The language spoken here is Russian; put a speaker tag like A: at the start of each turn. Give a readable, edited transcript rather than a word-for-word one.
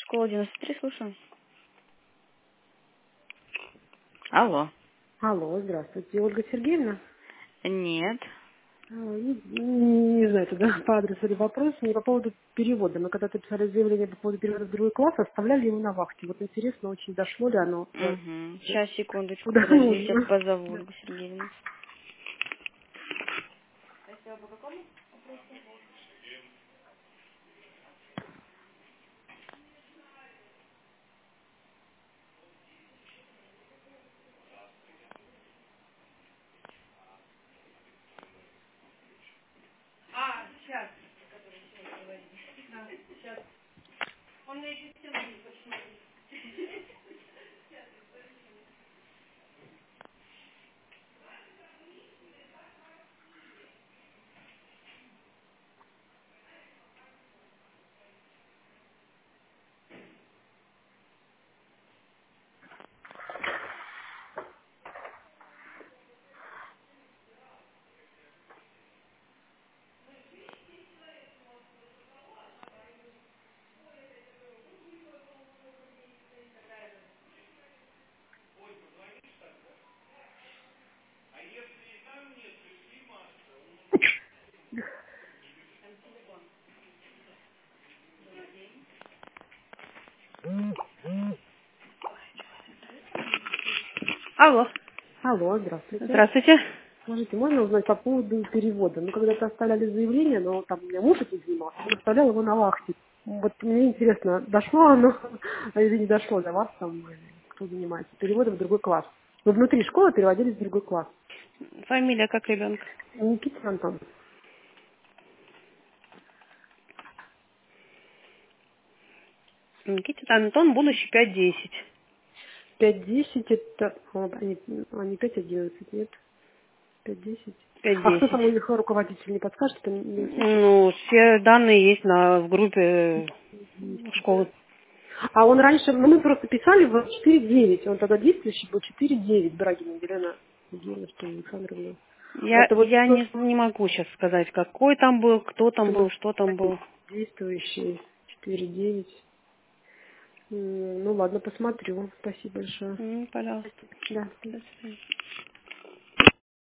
A: Школа 93, слушаю. Алло.
B: Алло, здравствуйте. Ольга Сергеевна?
A: Нет.
B: Не знаю, туда по адресу или вопрос. Не по поводу перевода. Мы когда-то писали заявление по поводу перевода в другой класс, оставляли его на вахте. Вот интересно, очень дошло ли оно
A: Угу. Сейчас, секундочку,
B: куда
A: подождите, я
B: нужно.
A: позову
B: Да.
A: Ольгу Сергеевну. Алло.
B: Алло, здравствуйте.
A: Здравствуйте.
B: Скажите, можно узнать по поводу перевода? Мы когда-то оставляли заявление, но там у меня муж этим занимался, он оставлял его на вахте. Вот мне интересно, дошло оно или не дошло до вас, там, кто занимается переводом в другой класс? Мы внутри школы переводились в другой класс.
A: Фамилия как ребенка?
B: Никитин Антон.
A: Никитин Антон, будущий 5-10.
B: 5-10 это... они 5-11, нет? 5-10. А кто
A: 5-10.
B: там у них руководитель, не подскажет? Это не слышит?
A: Ну, все данные есть в группе школы.
B: А он раньше, ну, мы просто писали в 4-9. Он тогда действующий был 4-9. Брагина Елена Евгеньевна, что ли, Александровна.
A: Я,
B: Это вот
A: я
B: тот,
A: не могу сейчас сказать, какой там был, кто там
B: что
A: был, что там был.
B: действующий 4-9. Ну ладно, посмотрю. Спасибо большое.
A: Пожалуйста.
B: Да.
A: До свидания.